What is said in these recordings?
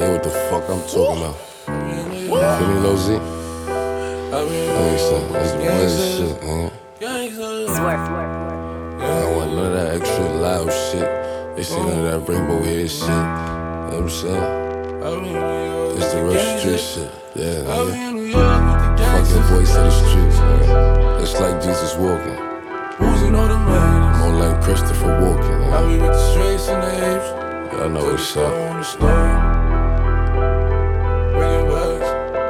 hear what the fuck I'm talking about. Feel me, Lil Z? That's the one shit, man. I don't want none of that extra loud shit. They see none of that rainbow hair shit. You know what I'm saying? It's the real street shit. Yeah, nigga. Fucking voice of the streets, nigga. It's like Jesus walking. More like Christopher Walken. I be with the straights and the apes. I know what's up. Bringing bags.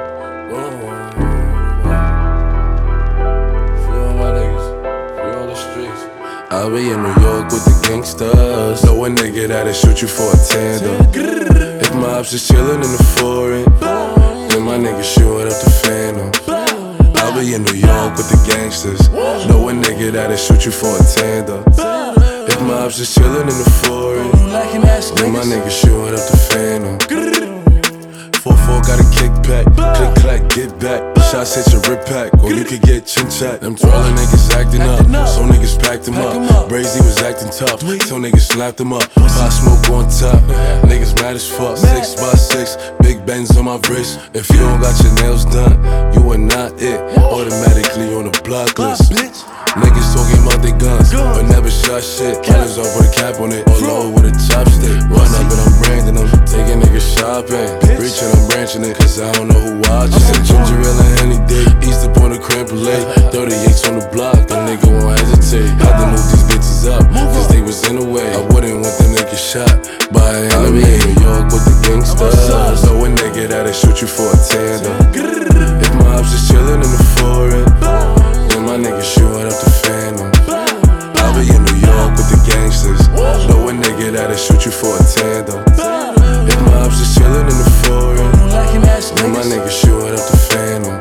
Free all my niggas. Free all the streets. I'll be in New York with the gangsters. Know a nigga that'll shoot you for a tandem. If my ops is chillin' in the foreign, then my nigga shootin' up the phantom. I'll be in New York with the gangsters. Know a nigga that'll shoot you for a tandem. If my ops is chillin' in the foreign, then my nigga shootin' up the phantom. 4-4 got a kickback, click clack, get back. Shots hit your rip pack, or you could get chin chat. Them twirling niggas acting up, so niggas packed him up. Brazy was acting tough, so niggas slapped him up. Pop smoke on top, niggas mad as fuck. 6x6, big Benz on my wrist. If you don't got your nails done, you are not it. Automatically on the block list. Niggas talking about their guns, but never shot shit. Killers off with a cap on it, or low with a chopstick. Run up and I'm branding them, taking niggas shopping. Preaching, I'm branching it, cause I don't know who watching. Ginger ale and any day, east up on the Crample Lake. 38s on the block, the nigga won't hesitate. Had to move these bitches up, cause they was in the way. I wouldn't want them niggas shot by an enemy. In New York with the gangsters. Know a nigga that'll shoot you for a tandem. If my ops is chillin' in the foreign, then my nigga shootin' up the phantom. I'll be in New York with the gangsters. Know a nigga that'll shoot you for a tandem. If my ops is chillin' in the foreign, then my nigga shootin' up the phantom.